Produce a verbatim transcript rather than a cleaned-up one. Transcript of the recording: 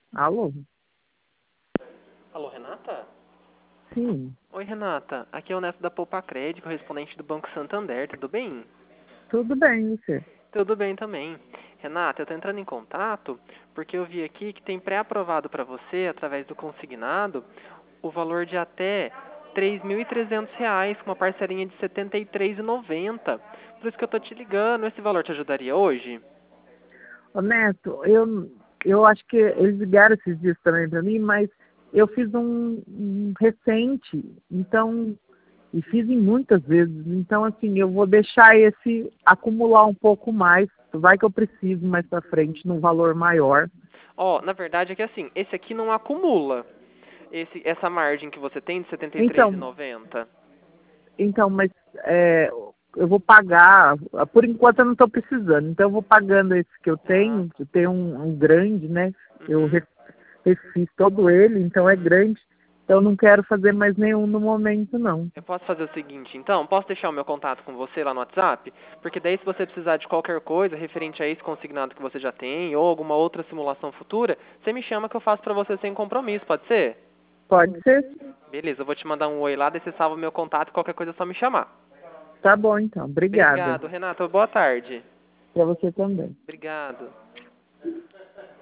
Alô? Alô, Renata? Sim, Oi, Renata. Aqui é o Neto da Poupa Crédito, correspondente do Banco Santander. Tudo bem? tudo bem, e você? Tudo bem também. Renata, eu estou entrando em contato porque eu vi aqui que tem pré-aprovado para você, através do consignado, o valor de até três mil e trezentos reais, com uma parcelinha de setenta e três reais e noventa centavos. Por isso que eu estou te ligando. Esse valor te ajudaria hoje? Ô, Neto, eu, eu acho que eles ligaram esses dias também para mim, mas eu fiz um, um recente, então, e fiz em muitas vezes, então assim, eu vou deixar esse acumular um pouco mais, vai que eu preciso mais para frente num valor maior. Ó, na verdade é que assim, esse aqui não acumula. Esse, essa margem que você tem de setenta e três reais e Então, noventa centavos. então, mas é, eu vou pagar, por enquanto eu não estou precisando, então eu vou pagando esse que eu Ah, tenho, eu tenho um, um grande, né? Eu uhum, re- refiz todo ele, então é uhum. grande, então eu não quero fazer mais nenhum no momento, não. Eu posso fazer o seguinte, então, posso deixar o meu contato com você lá no WhatsApp? Porque daí se você precisar de qualquer coisa referente a esse consignado que você já tem ou alguma outra simulação futura, você me chama que eu faço pra você sem compromisso, pode ser? Pode ser? Beleza, eu vou te mandar um oi lá, daí você salva o meu contato e qualquer coisa é só me chamar. Tá bom, então. Obrigada. Obrigado, Renata. Boa tarde. Para você também. Obrigado.